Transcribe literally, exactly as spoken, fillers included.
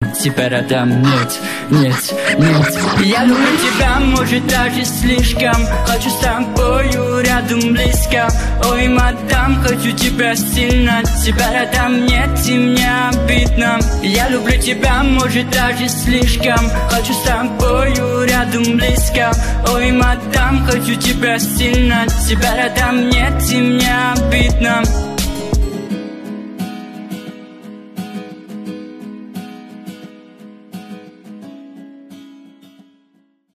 тебя рядом нет, нет, нет. Я люблю тебя, может даже слишком. Хочу с тобою рядом близко. Ой, мадам, хочу тебя сильно. Тебя рядом нет, и мне обидно. Я люблю тебя, может даже слишком. Хочу с тобою рядом близко. Ой, мадам, хочу тебя сильно. Тебя рядом нет, и мне обидно.